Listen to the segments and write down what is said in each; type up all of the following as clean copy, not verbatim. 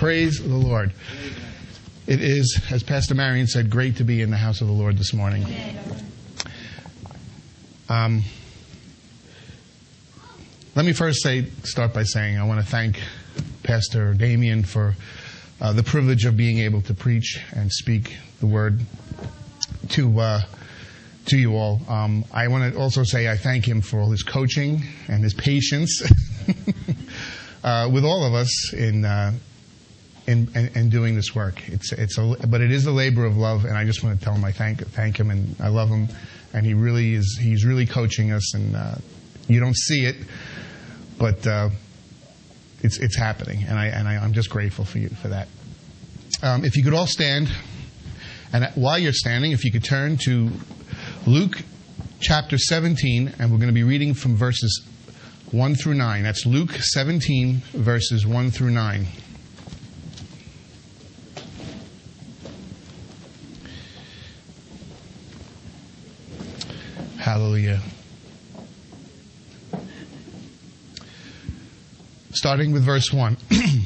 Praise the Lord. It is, as Pastor Marion said, great to be in the house of the Lord this morning. Let me first start by saying I want to thank Pastor Damien for the privilege of being able to preach and speak the word to you all. I want to also say I thank him for all his coaching and his patience with all of us in doing this work. But it is a labor of love, and I just want to tell him I thank him, and I love him, and he's really coaching us, and you don't see it, but it's happening, and I'm just grateful for you for that. If you could all stand, and while you're standing, if you could turn to Luke chapter 17, and we're going to be reading from verses 1 through 9. That's Luke 17, verses 1 through 9. Hallelujah. Starting with verse 1.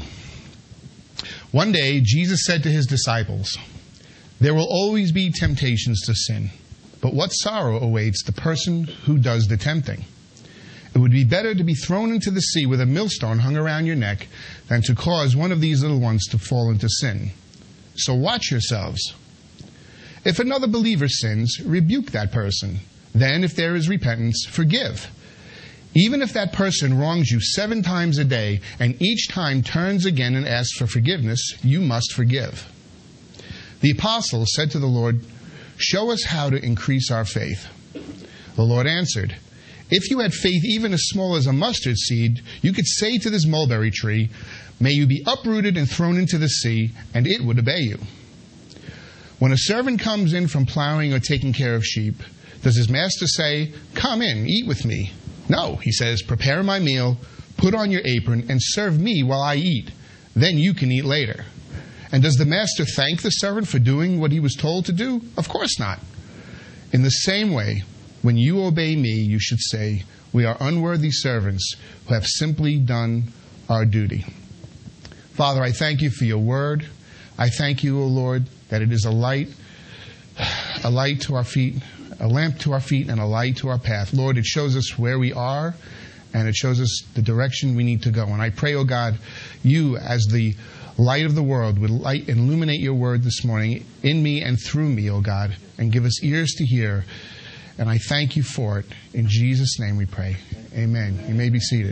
One day, Jesus said to his disciples, "There will always be temptations to sin, but what sorrow awaits the person who does the tempting? It would be better to be thrown into the sea with a millstone hung around your neck than to cause one of these little ones to fall into sin. So watch yourselves. If another believer sins, rebuke that person. Then, if there is repentance, forgive. Even if that person wrongs you 7 times a day and each time turns again and asks for forgiveness, you must forgive." The apostles said to the Lord, "Show us how to increase our faith." The Lord answered, "If you had faith even as small as a mustard seed, you could say to this mulberry tree, 'May you be uprooted and thrown into the sea,' and it would obey you. When a servant comes in from plowing or taking care of sheep, does his master say, 'Come in, eat with me'? No, he says, 'Prepare my meal, put on your apron, and serve me while I eat. Then you can eat later.' And does the master thank the servant for doing what he was told to do? Of course not. In the same way, when you obey me, you should say, 'We are unworthy servants who have simply done our duty.'" Father, I thank you for your word. I thank you, O Lord, that it is a light to our feet, a lamp to our feet, and a light to our path. Lord, it shows us where we are, and it shows us the direction we need to go. And I pray, O God, you, as the light of the world, would light and illuminate your word this morning in me and through me, O God, and give us ears to hear. And I thank you for it. In Jesus' name we pray. Amen. You may be seated.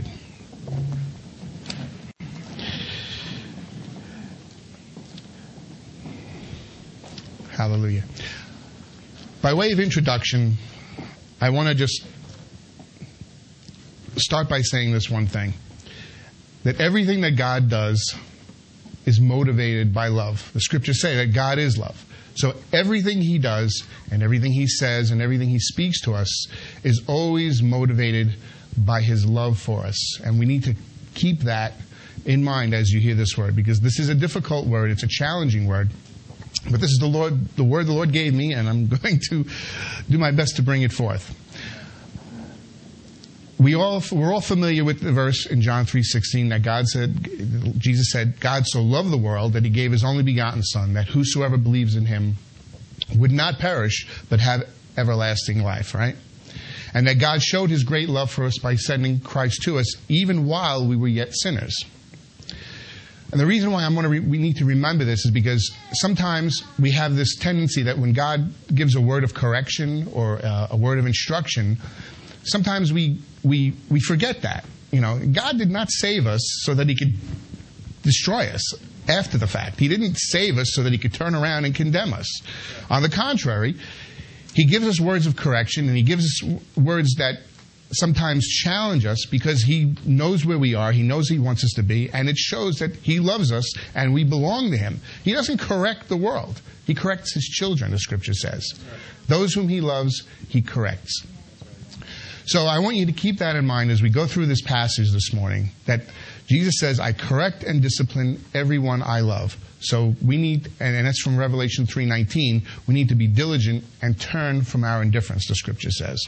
Hallelujah. By way of introduction, I want to just start by saying this one thing, that everything that God does is motivated by love. The scriptures say that God is love. So everything he does and everything he says and everything he speaks to us is always motivated by his love for us. And we need to keep that in mind as you hear this word, because this is a difficult word. It's a challenging word. But this is the word the Lord gave me, and I'm going to do my best to bring it forth. We're all familiar with the verse in John 3:16 that Jesus said, "God so loved the world that he gave his only begotten Son, that whosoever believes in him would not perish, but have everlasting life," right? And that God showed his great love for us by sending Christ to us, even while we were yet sinners. And the reason why we need to remember this is because sometimes we have this tendency that when God gives a word of correction or a word of instruction, sometimes we forget that. You know, God did not save us so that he could destroy us after the fact. He didn't save us so that he could turn around and condemn us. On the contrary, he gives us words of correction, and he gives us words that sometimes challenge us because he knows where we are, he knows he wants us to be, and it shows that he loves us and we belong to him. He doesn't correct the world. He corrects his children, the scripture says. Those whom he loves, he corrects. So I want you to keep that in mind as we go through this passage this morning, that Jesus says, "I correct and discipline everyone I love." So we need, and that's from Revelation 3:19, we need to be diligent and turn from our indifference, the scripture says.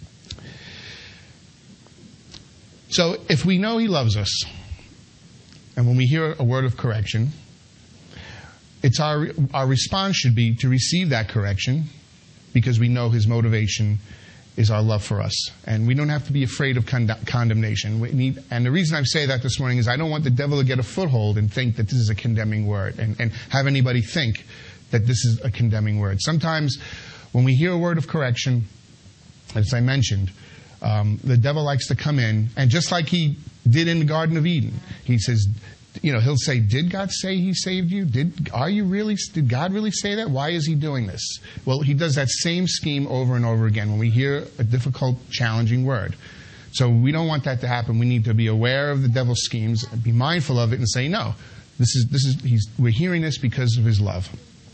So if we know he loves us, and when we hear a word of correction, it's our response should be to receive that correction because we know his motivation is our love for us. And we don't have to be afraid of condemnation. And the reason I say that this morning is I don't want the devil to get a foothold and think that this is a condemning word and have anybody think that this is a condemning word. Sometimes when we hear a word of correction, as I mentioned, the devil likes to come in, and just like he did in the Garden of Eden, he says, he'll say, did God say he saved you? Did God really say that? Why is he doing this? Well, he does that same scheme over and over again when we hear a difficult, challenging word. So we don't want that to happen. We need to be aware of the devil's schemes and be mindful of it and say, no, we're hearing this because of his love.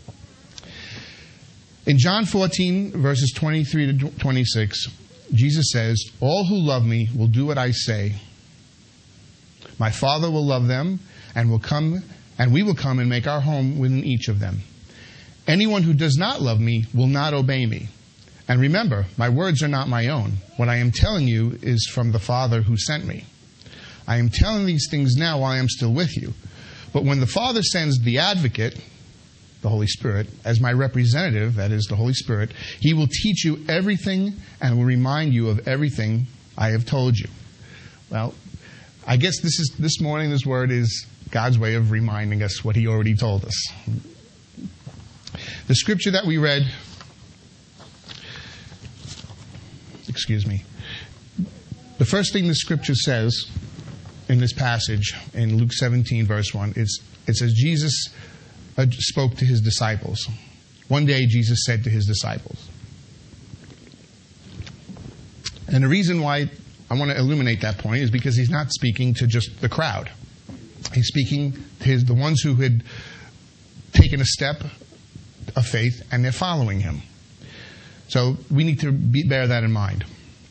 In John 14, verses 23 to 26, Jesus says, all who love me will do what I say. My Father will love them, and we will come and make our home within each of them. Anyone who does not love me will not obey me. And remember, my words are not my own. What I am telling you is from the Father who sent me. I am telling these things now while I am still with you. But when the Father sends the Advocate, the Holy Spirit, as my representative, that is the Holy Spirit, he will teach you everything and will remind you of everything I have told you. Well, I guess this morning, this word is God's way of reminding us what he already told us. The scripture that we read, the first thing the scripture says in this passage, in Luke 17, verse 1, it says Jesus spoke to his disciples. One day Jesus said to his disciples. And the reason why I want to illuminate that point is because he's not speaking to just the crowd. He's speaking to the ones who had taken a step of faith and they're following him. So we need to bear that in mind.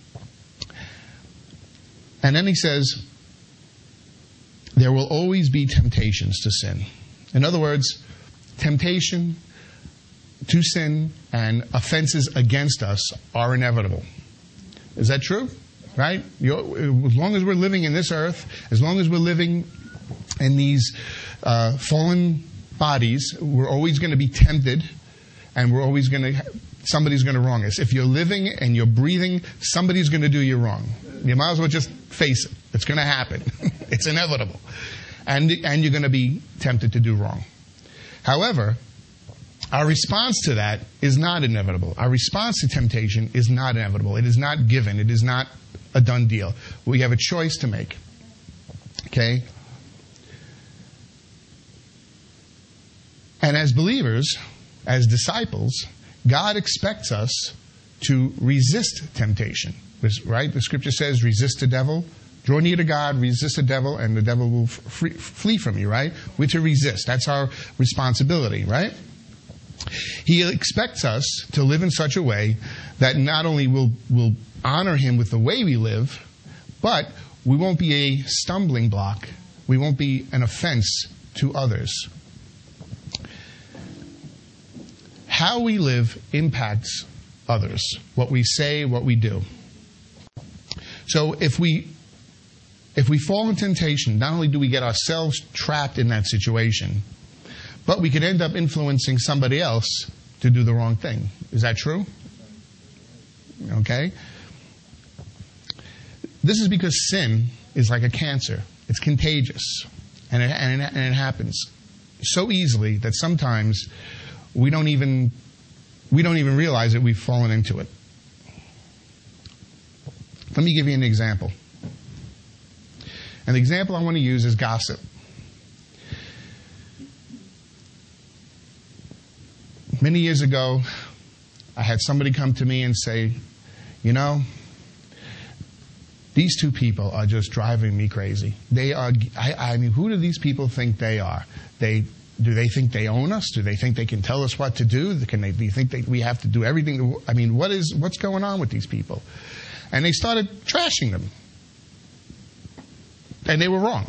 And then he says, there will always be temptations to sin. In other words, temptation to sin and offenses against us are inevitable. Is that true? Right? As long as we're living in this earth, as long as we're living in these fallen bodies, we're always going to be tempted, and somebody's going to wrong us. If you're living and you're breathing, somebody's going to do you wrong. You might as well just face it. It's going to happen. It's inevitable. And you're going to be tempted to do wrong. However, our response to that is not inevitable. Our response to temptation is not inevitable. It is not given. It is not a done deal. We have a choice to make. Okay? And as believers, as disciples, God expects us to resist temptation. Right? The scripture says, resist the devil. Draw near to God, resist the devil, and the devil will flee from you, right? We're to resist. That's our responsibility, right? He expects us to live in such a way that not only will honor him with the way we live, but we won't be a stumbling block. We won't be an offense to others. How we live impacts others. What we say, what we do. So if we fall in temptation, not only do we get ourselves trapped in that situation, but we could end up influencing somebody else to do the wrong thing. Is that true? Okay? This is because sin is like a cancer. It's contagious. And it happens so easily that sometimes we don't even realize that we've fallen into it. Let me give you an example. And the example I want to use is gossip. Many years ago, I had somebody come to me and say, these two people are just driving me crazy. They are, who do these people think they are? Do they think they own us? Do they think they can tell us what to do? Do you think that we have to do everything? What's going on with these people? And they started trashing them. And they were wrong.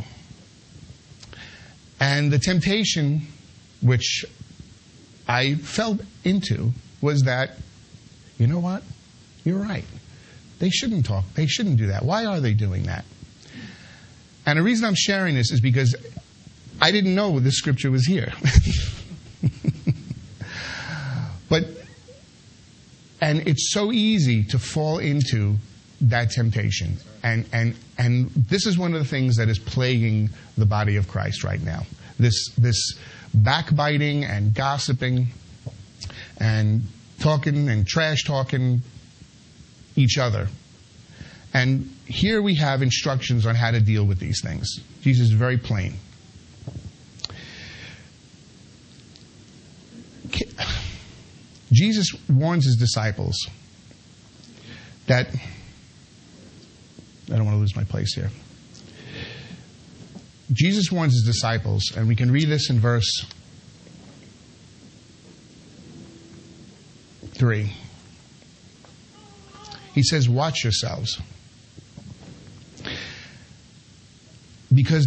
And the temptation, which I fell into, was that, you know what? You're right. They shouldn't talk. They shouldn't do that. Why are they doing that? And the reason I'm sharing this is because I didn't know this scripture was here. And it's so easy to fall into that temptation. And this is one of the things that is plaguing the body of Christ right now. This backbiting and gossiping and talking and trash talking each other. And here we have instructions on how to deal with these things. Jesus is very plain. Jesus warns his disciples that, I don't want to lose my place here. Jesus warns his disciples, and we can read this in verse 3. He says, watch yourselves. Because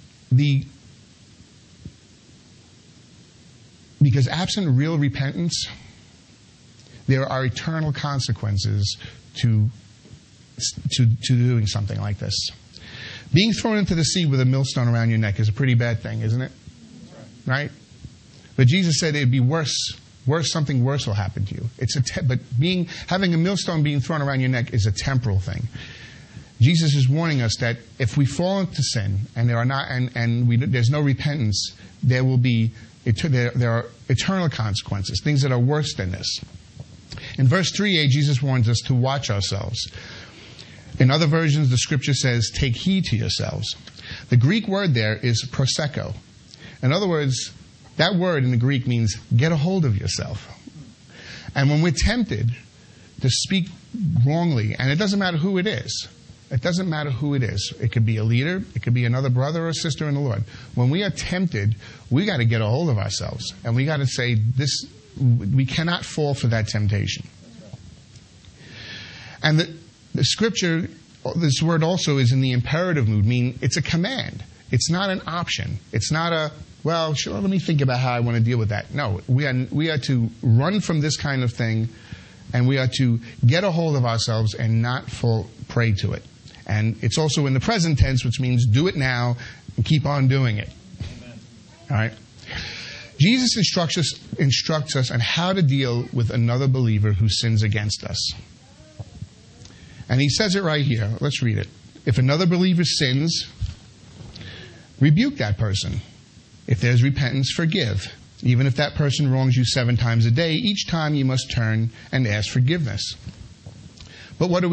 because absent real repentance, there are eternal consequences to doing something like this. Being thrown into the sea with a millstone around your neck is a pretty bad thing, isn't it? Right? But Jesus said it'd be worse. Something worse will happen to you. Having a millstone being thrown around your neck is a temporal thing. Jesus is warning us that if we fall into sin and there's no repentance, there are eternal consequences, things that are worse than this. In verse 3a, Jesus warns us to watch ourselves. In other versions, the scripture says, take heed to yourselves. The Greek word there is proseko. In other words, that word in the Greek means get a hold of yourself. And when we're tempted to speak wrongly, and it doesn't matter who it is, it could be a leader, it could be another brother or sister in the Lord. When we are tempted, we got to get a hold of ourselves. And we got to say, we cannot fall for that temptation. And the scripture, this word also is in the imperative mood, meaning it's a command. It's not an option. It's not well, sure, let me think about how I want to deal with that. No, we are to run from this kind of thing, and we are to get a hold of ourselves and not fall prey to it. And it's also in the present tense, which means do it now and keep on doing it. Amen. All right? Jesus instructs us on how to deal with another believer who sins against us. And he says it right here. Let's read it. If another believer sins, rebuke that person. If there's repentance, forgive. Even if that person wrongs you 7 times a day, each time you must turn and ask forgiveness. But what do?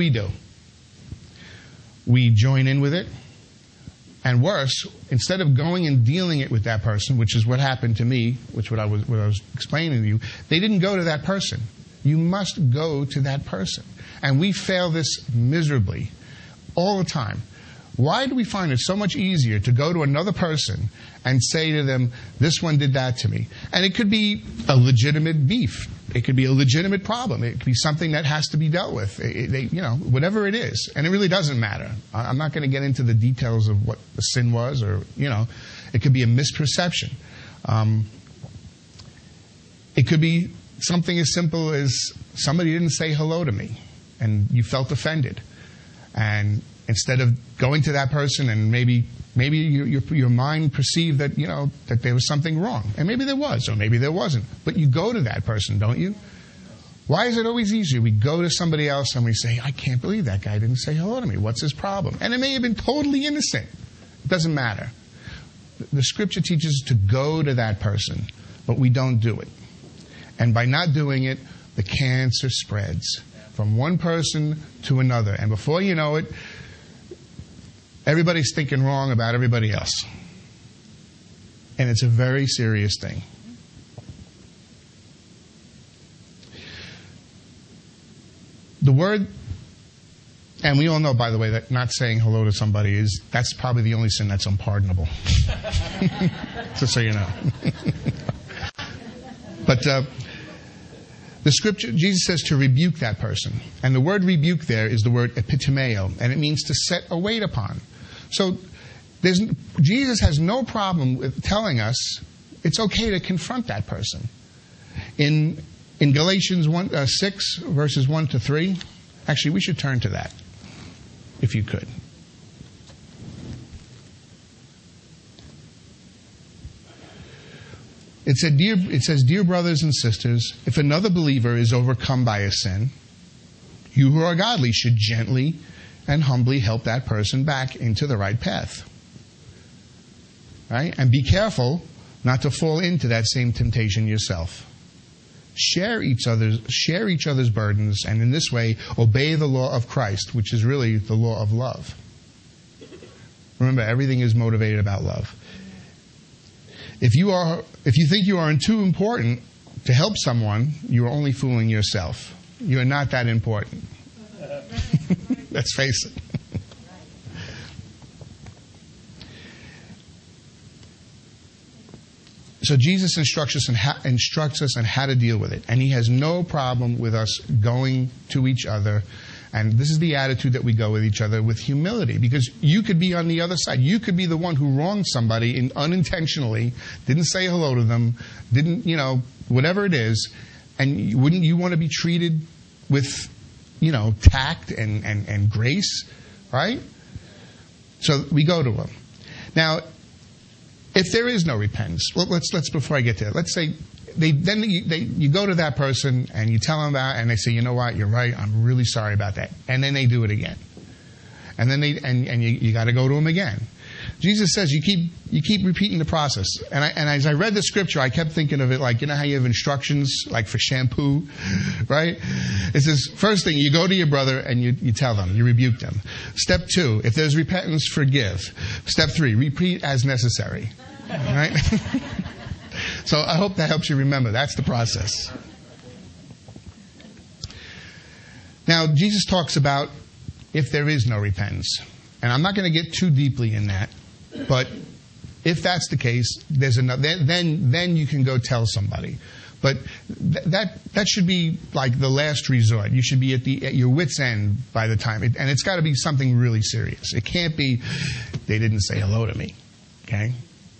We join in with it. And worse, instead of going and dealing it with that person, which is what happened to me, what I was explaining to you, they didn't go to that person. You must go to that person. And we fail this miserably all the time. Why do we find it so much easier to go to another person and say to them, this one did that to me? And it could be a legitimate beef. It could be a legitimate problem. It could be something that has to be dealt with. Whatever it is. And it really doesn't matter. I'm not going to get into the details of what the sin was it could be a misperception. It could be something as simple as somebody didn't say hello to me and you felt offended. And instead of going to that person and maybe your mind perceived that, that there was something wrong. And maybe there was, or maybe there wasn't. But you go to that person, don't you? Why is it always easier? We go to somebody else and we say, I can't believe that guy didn't say hello to me. What's his problem? And it may have been totally innocent. It doesn't matter. The scripture teaches us to go to that person, but we don't do it. And by not doing it, the cancer spreads from one person to another. And before you know it, everybody's thinking wrong about everybody else. And it's a very serious thing. The word, and we all know, by the way, that not saying hello to somebody that's probably the only sin that's unpardonable. Just so you know. But the scripture, Jesus says to rebuke that person. And the word rebuke there is the word epitomeo, and it means to set a weight upon. So Jesus has no problem with telling us it's okay to confront that person. In Galatians 6, verses 1 to 3, actually we should turn to that, if you could. It says, dear brothers and sisters, if another believer is overcome by a sin, you who are godly should gently and humbly help that person back into the right path. Right? And be careful not to fall into that same temptation yourself. Share each other's burdens, and in this way, obey the law of Christ, which is really the law of love. Remember, everything is motivated about love. If you think you aren't too important to help someone, you are only fooling yourself. You are not that important. Let's face it. So Jesus instructs us on how to deal with it. And he has no problem with us going to each other. And this is the attitude that we go with each other, with humility. Because you could be on the other side. You could be the one who wronged somebody unintentionally, didn't say hello to them, didn't, whatever it is. And wouldn't you want to be treated with, tact and grace, right? So we go to them. Now, if there is no repentance, let's before I get to that, let's say you go to that person and you tell them about it, and they say, you know what, you're right, I'm really sorry about that, and then they do it again, and then you got to go to them again. Jesus says you keep repeating the process, and as I read the scripture, I kept thinking of it like, how you have instructions like for shampoo, right? It says, first thing, you go to your brother and you tell them, you rebuke them. Step 2, if there's repentance, forgive. Step 3, repeat as necessary. Right? So I hope that helps you remember. That's the process. Now, Jesus talks about if there is no repentance. And I'm not going to get too deeply in that. But if that's the case, there's another. Then you can go tell somebody. But that should be like the last resort. You should be at your wit's end by the time. And it's got to be something really serious. It can't be, they didn't say hello to me. Okay?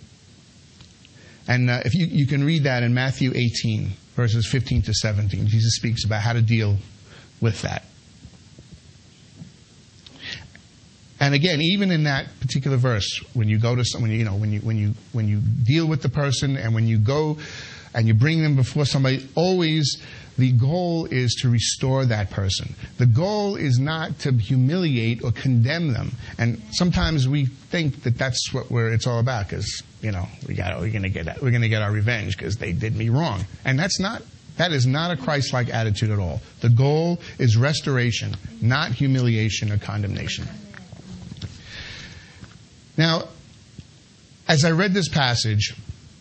And if you can read that in Matthew 18, verses 15 to 17. Jesus speaks about how to deal with that. And again, even in that particular verse, when you go to someone, when you deal with the person, and when you go and you bring them before somebody, always the goal is to restore that person. The goal is not to humiliate or condemn them. And sometimes we think that that's what it's all about, because we're going to get our revenge because they did me wrong. And that is not a Christ-like attitude at all. The goal is restoration, not humiliation or condemnation. Now, as I read this passage,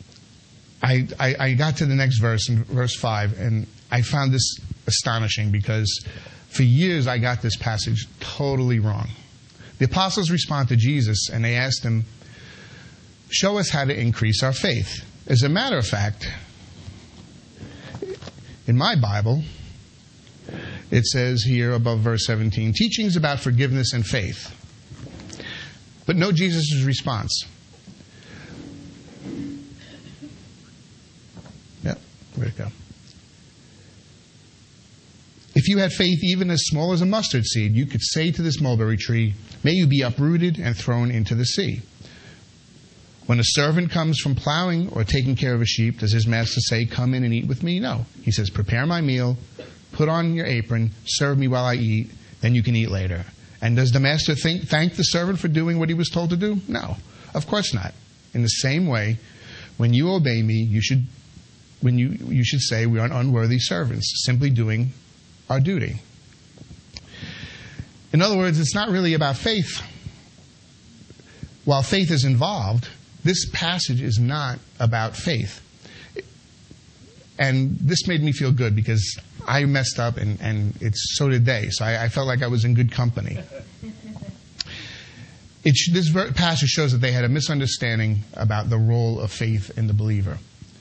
I got to the next verse, in verse 5, and I found this astonishing because for years I got this passage totally wrong. The apostles respond to Jesus and they asked him, show us how to increase our faith. As a matter of fact, in my Bible, it says here above verse 17, teachings about forgiveness and faith. But note Jesus' response. Yep, where'd it go? If you had faith even as small as a mustard seed, you could say to this mulberry tree, may you be uprooted and thrown into the sea. When a servant comes from plowing or taking care of a sheep, does his master say, come in and eat with me? No. He says, prepare my meal, put on your apron, serve me while I eat, then you can eat later. And does the master thank the servant for doing what he was told to do? No, of course not. In the same way, when you obey me, you should say we are unworthy servants, simply doing our duty. In other words, it's not really about faith. While faith is involved, this passage is not about faith. And this made me feel good because I messed up and so did they. So I felt like I was in good company. This passage shows that they had a misunderstanding about the role of faith in the believer.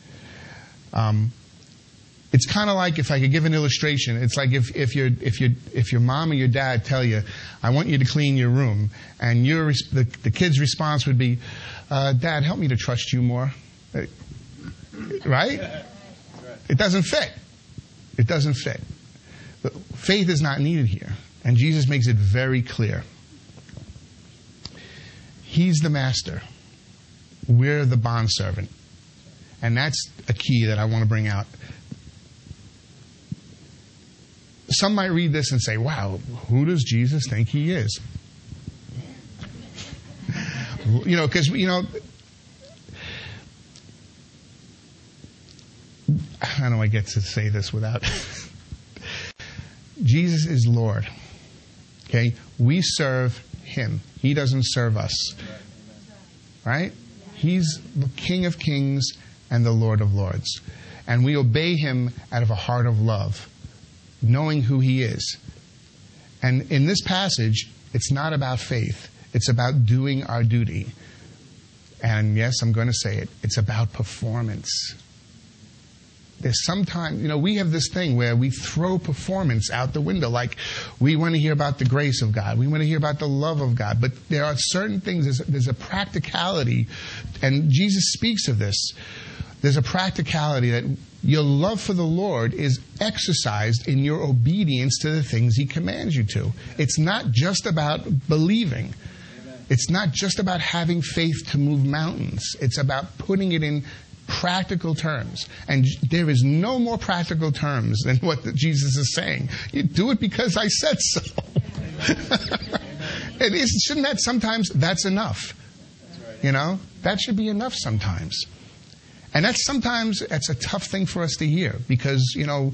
It's kind of like, if I could give an illustration, it's like if your mom or your dad tell you, I want you to clean your room, and the kid's response would be, Dad, help me to trust you more. Right? It doesn't fit. It doesn't fit. But faith is not needed here. And Jesus makes it very clear. He's the master. We're the bondservant. And that's a key that I want to bring out. Some might read this and say, wow, who does Jesus think he is? Because, how do I get to say this without... Jesus is Lord. Okay? We serve him. He doesn't serve us. Right? He's the King of Kings and the Lord of Lords. And we obey him out of a heart of love, knowing who he is. And in this passage, it's not about faith. It's about doing our duty. And yes, I'm going to say it. It's about performance. There's sometimes, we have this thing where we throw performance out the window. Like, we want to hear about the grace of God. We want to hear about the love of God. But there are certain things, there's a practicality, and Jesus speaks of this. There's a practicality that your love for the Lord is exercised in your obedience to the things he commands you to. It's not just about believing. It's not just about having faith to move mountains. It's about putting it in practical terms. And there is no more practical terms than what Jesus is saying. You do it because I said so. Shouldn't that sometimes, that's enough. That should be enough sometimes. And that's a tough thing for us to hear because,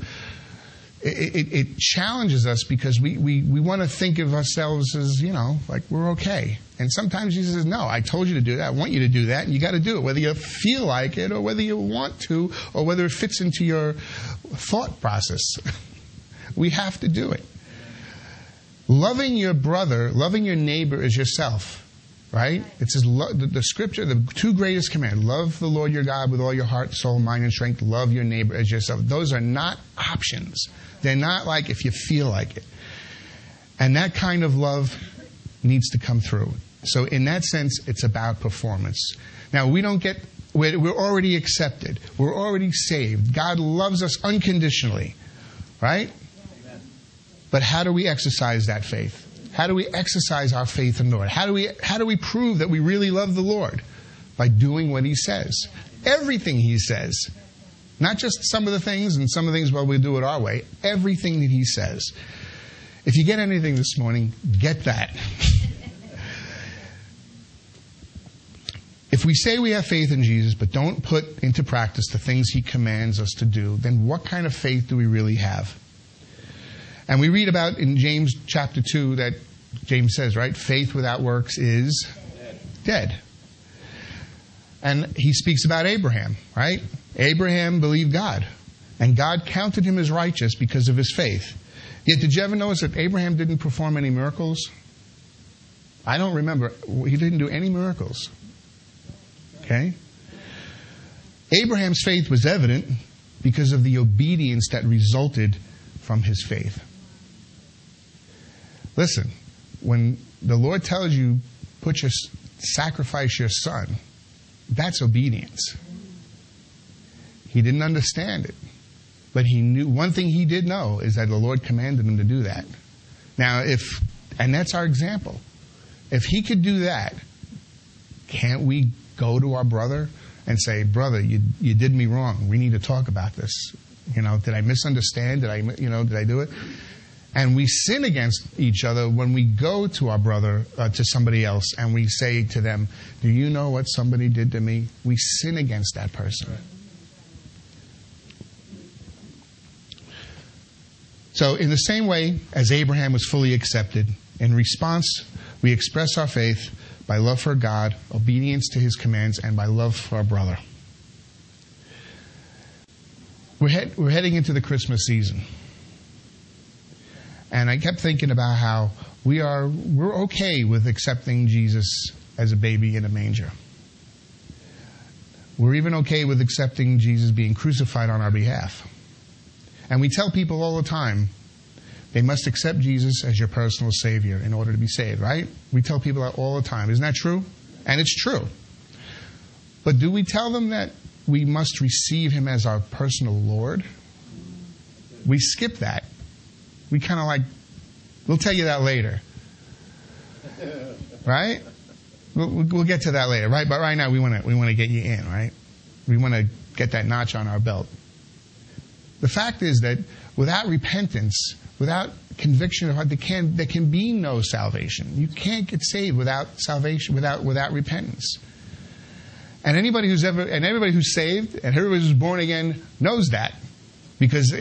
it challenges us because we want to think of ourselves as, like we're okay. And sometimes Jesus says, no, I told you to do that. I want you to do that. And you got to do it, whether you feel like it or whether you want to or whether it fits into your thought process. We have to do it. Loving your brother, loving your neighbor as yourself. Right? It says the scripture, the two greatest commands, love the Lord your God with all your heart, soul, mind, and strength. Love your neighbor as yourself. Those are not options. They're not like if you feel like it. And that kind of love needs to come through. So in that sense, it's about performance. Now, we're already accepted. We're already saved. God loves us unconditionally. Right? Amen. But how do we exercise that faith? How do we exercise our faith in the Lord? How do we prove that we really love the Lord? By doing what he says. Everything he says. Not just some of the things, and some of the things, well, we'll do it our way. Everything that he says. If you get anything this morning, get that. If we say we have faith in Jesus, but don't put into practice the things he commands us to do, then what kind of faith do we really have? And we read about in James chapter 2 that James says, right, faith without works is dead. And he speaks about Abraham, right? Abraham believed God, and God counted him as righteous because of his faith. Yet did you ever notice that Abraham didn't perform any miracles? I don't remember. He didn't do any miracles. Okay? Abraham's faith was evident because of the obedience that resulted from his faith. Listen, when the Lord tells you, sacrifice your son, that's obedience. He didn't understand it. But he knew, one thing he did know is that the Lord commanded him to do that. Now, and that's our example. If he could do that, can't we go to our brother and say, brother, you did me wrong. We need to talk about this. Did I misunderstand? Did I do it? And we sin against each other when we go to our brother, to somebody else, and we say to them, do you know what somebody did to me? We sin against that person. So in the same way as Abraham was fully accepted, in response, we express our faith by love for God, obedience to his commands, and by love for our brother. We're heading into the Christmas season. And I kept thinking about how we're okay with accepting Jesus as a baby in a manger. We're even okay with accepting Jesus being crucified on our behalf. And we tell people all the time, they must accept Jesus as your personal Savior in order to be saved, right? We tell people that all the time. Isn't that true? And it's true. But do we tell them that we must receive him as our personal Lord? We skip that. We kind of we'll tell you that later. Right? We'll get to that later, right? But right now we want to get you in, right? We want to get that notch on our belt. The fact is that without repentance, without conviction of heart, there can be no salvation. You can't get saved without salvation, without repentance. And everybody who's saved and everybody who's born again knows that, because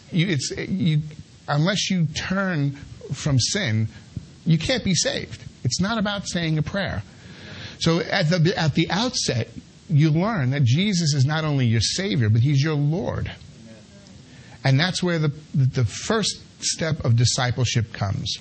unless you turn from sin, you can't be saved. It's not about saying a prayer. So at the outset, you learn that Jesus is not only your Savior, but He's your Lord. And that's where the first step of discipleship comes.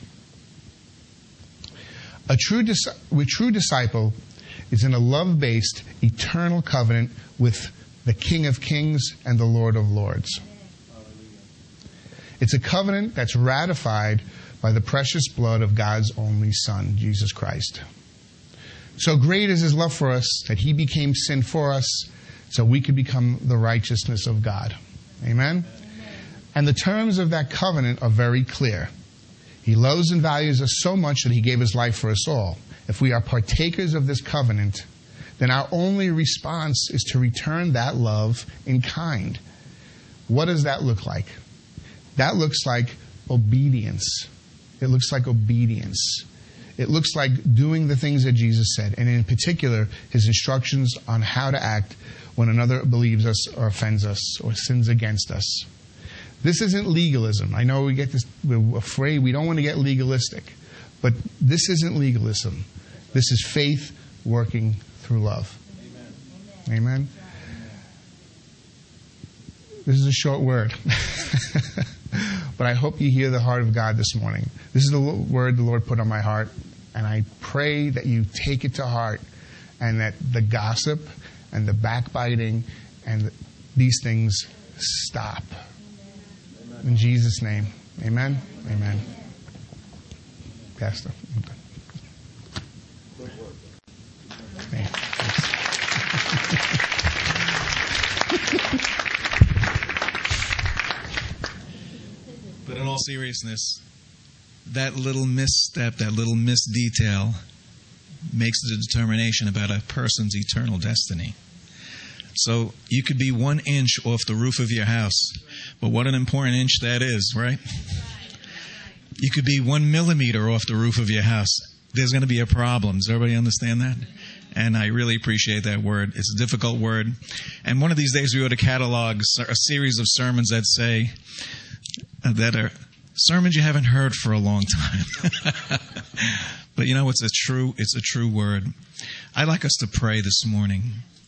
A true disciple is in a love-based, eternal covenant with the King of Kings and the Lord of Lords. It's a covenant that's ratified by the precious blood of God's only Son, Jesus Christ. So great is His love for us that He became sin for us so we could become the righteousness of God. Amen? And the terms of that covenant are very clear. He loves and values us so much that He gave His life for us all. If we are partakers of this covenant, then our only response is to return that love in kind. What does that look like? That looks like obedience. It looks like obedience. It looks like doing the things that Jesus said, and in particular, His instructions on how to act when another believes us or offends us or sins against us. This isn't legalism. I know we're afraid, we don't want to get legalistic. But this isn't legalism. This is faith working through love. Amen. Amen. This is a short word. But I hope you hear the heart of God this morning. This is the word the Lord put on my heart. And I pray that you take it to heart and that the gossip and the backbiting and these things stop. In Jesus' name. Amen. Amen. Pastor. But in all seriousness, that little misstep, that little misdetail makes the determination about a person's eternal destiny. So you could be 1 inch off the roof of your house, but what an important inch that is, right? You could be 1 millimeter off the roof of your house. There's going to be a problem. Does everybody understand that? And I really appreciate that word. It's a difficult word. And one of these days we ought to catalog a series of sermons that say, that are sermons you haven't heard for a long time. But you know, it's a true word. I'd like us to pray this morning.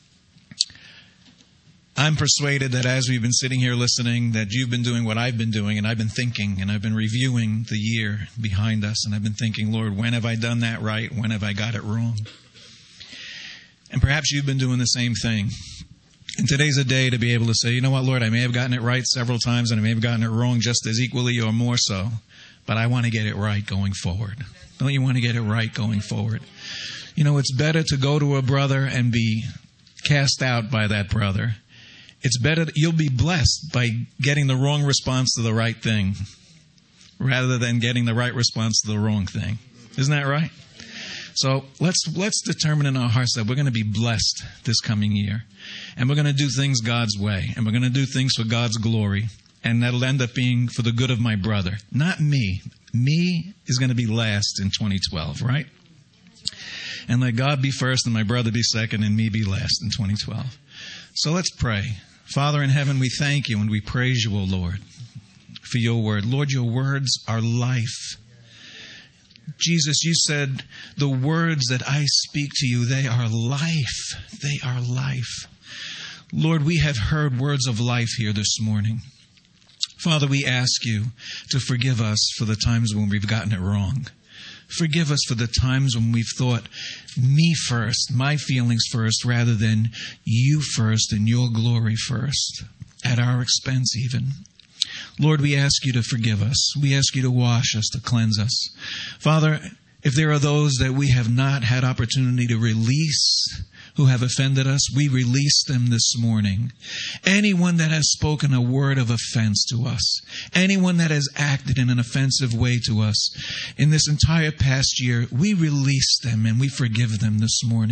I'm persuaded that as we've been sitting here listening, that you've been doing what I've been doing, and I've been thinking, and I've been reviewing the year behind us, and I've been thinking, Lord, when have I done that right? When have I got it wrong? And perhaps you've been doing the same thing. And today's a day to be able to say, you know what, Lord, I may have gotten it right several times, and I may have gotten it wrong just as equally or more so, but I want to get it right going forward. Don't you want to get it right going forward? You know, it's better to go to a brother and be cast out by that brother. It's better, you'll be blessed by getting the wrong response to the right thing rather than getting the right response to the wrong thing. Isn't that right? So let's determine in our hearts that we're going to be blessed this coming year. And we're going to do things God's way. And we're going to do things for God's glory. And that'll end up being for the good of my brother. Not me. Me is going to be last in 2012, right? And let God be first and my brother be second and me be last in 2012. So let's pray. Father in heaven, we thank you and we praise you, O Lord, for your word. Lord, your words are life. Jesus, you said, the words that I speak to you, they are life. They are life. Lord, we have heard words of life here this morning. Father, we ask you to forgive us for the times when we've gotten it wrong. Forgive us for the times when we've thought me first, my feelings first, rather than you first and your glory first, at our expense even. Lord, we ask you to forgive us. We ask you to wash us, to cleanse us. Father, if there are those that we have not had opportunity to release, who have offended us, we release them this morning. Anyone that has spoken a word of offense to us, anyone that has acted in an offensive way to us in this entire past year, we release them and we forgive them this morning.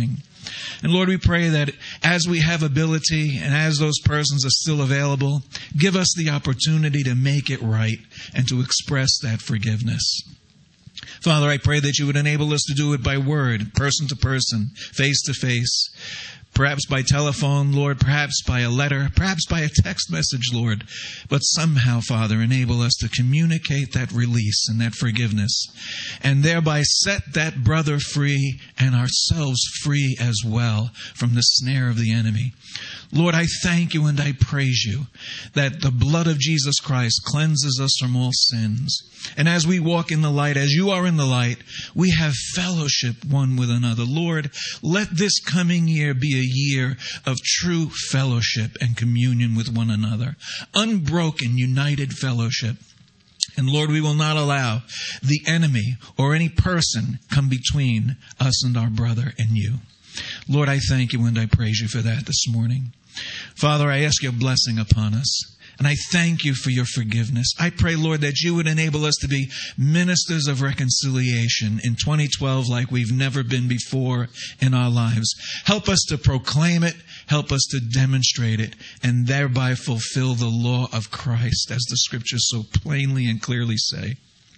And Lord, we pray that as we have ability and as those persons are still available, give us the opportunity to make it right and to express that forgiveness. Father, I pray that you would enable us to do it by word, person to person, face to face, perhaps by telephone, Lord, perhaps by a letter, perhaps by a text message, Lord. But somehow, Father, enable us to communicate that release and that forgiveness, and thereby set that brother free and ourselves free as well from the snare of the enemy. Lord, I thank you and I praise you that the blood of Jesus Christ cleanses us from all sins. And as we walk in the light, as you are in the light, we have fellowship one with another. Lord, let this coming year be a year of true fellowship and communion with one another. Unbroken, united fellowship. And Lord, we will not allow the enemy or any person come between us and our brother and you. Lord, I thank you and I praise you for that this morning. Father, I ask your blessing upon us. And I thank you for your forgiveness. I pray, Lord, that you would enable us to be ministers of reconciliation in 2012 like we've never been before in our lives. Help us to proclaim it. Help us to demonstrate it and thereby fulfill the law of Christ as the scriptures so plainly and clearly say.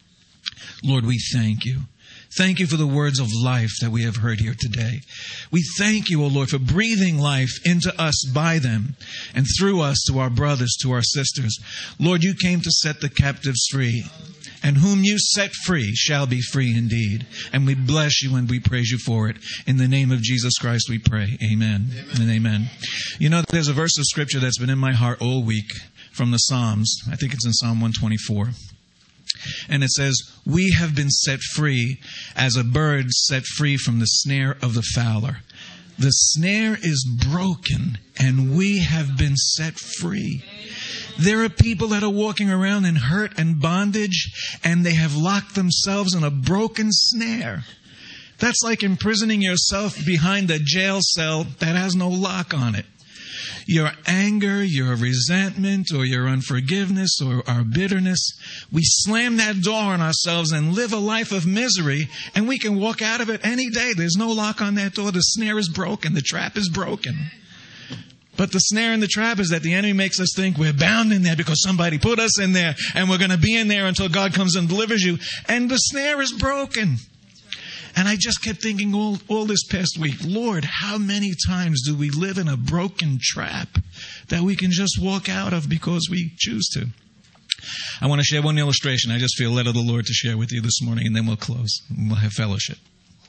Lord, we thank you. Thank you for the words of life that we have heard here today. We thank you, O Lord, for breathing life into us by them and through us to our brothers, to our sisters. Lord, you came to set the captives free, and whom you set free shall be free indeed. And we bless you and we praise you for it. In the name of Jesus Christ we pray. Amen. And amen. You know, there's a verse of scripture that's been in my heart all week from the Psalms. I think it's in Psalm 124. And it says, we have been set free as a bird set free from the snare of the fowler. The snare is broken and we have been set free. There are people that are walking around in hurt and bondage and they have locked themselves in a broken snare. That's like imprisoning yourself behind a jail cell that has no lock on it. Your anger, your resentment, or your unforgiveness, or our bitterness, we slam that door on ourselves and live a life of misery, and we can walk out of it any day. There's no lock on that door. The snare is broken. The trap is broken. But the snare and the trap is that the enemy makes us think we're bound in there because somebody put us in there, and we're going to be in there until God comes and delivers you. And the snare is broken. And I just kept thinking all this past week, Lord, how many times do we live in a broken trap that we can just walk out of because we choose to? I want to share one illustration. I just feel led of the Lord to share with you this morning, and then we'll close and we'll have fellowship.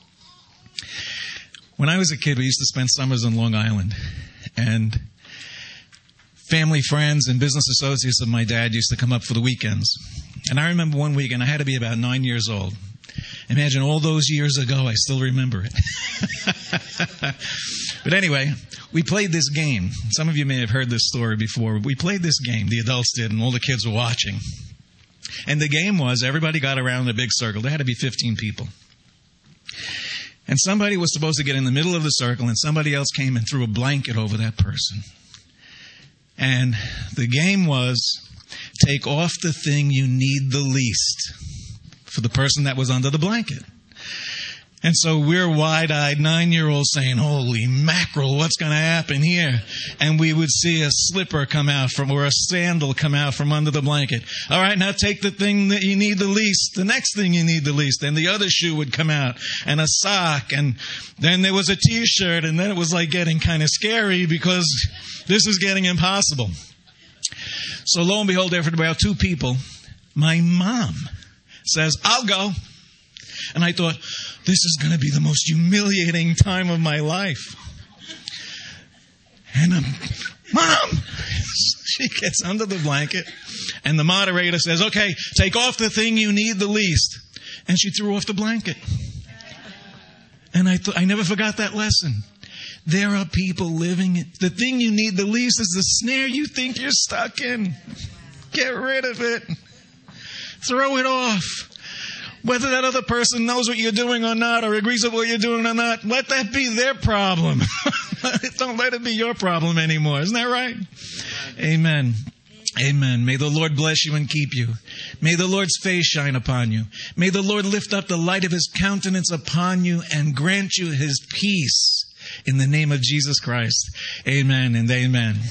When I was a kid, we used to spend summers on Long Island, and family, friends, and business associates of my dad used to come up for the weekends. And I remember one weekend, I had to be about 9 years old. Imagine all those years ago, I still remember it. But anyway, we played this game. Some of you may have heard this story before. We played this game, the adults did, and all the kids were watching. And the game was everybody got around in a big circle. There had to be 15 people. And somebody was supposed to get in the middle of the circle, and somebody else came and threw a blanket over that person. And the game was take off the thing you need the least for the person that was under the blanket. And so we're wide-eyed 9-year-olds saying, holy mackerel, what's going to happen here? And we would see a slipper come out from, or a sandal come out from under the blanket. All right, now take the thing that you need the least, the next thing you need the least. And the other shoe would come out, and a sock, and then there was a T-shirt, and then it was like getting kind of scary because this is getting impossible. So lo and behold, after about 2 people, my mom says, I'll go. And I thought, this is going to be the most humiliating time of my life. And Mom! She gets under the blanket, and the moderator says, okay, take off the thing you need the least. And she threw off the blanket. And I never forgot that lesson. There are people living it. The thing you need the least is the snare you think you're stuck in. Get rid of it. Throw it off. Whether that other person knows what you're doing or not, or agrees with what you're doing or not, let that be their problem. Don't let it be your problem anymore. Isn't that right? Amen. Amen. May the Lord bless you and keep you. May the Lord's face shine upon you. May the Lord lift up the light of his countenance upon you and grant you his peace. in the name of Jesus Christ. Amen and amen.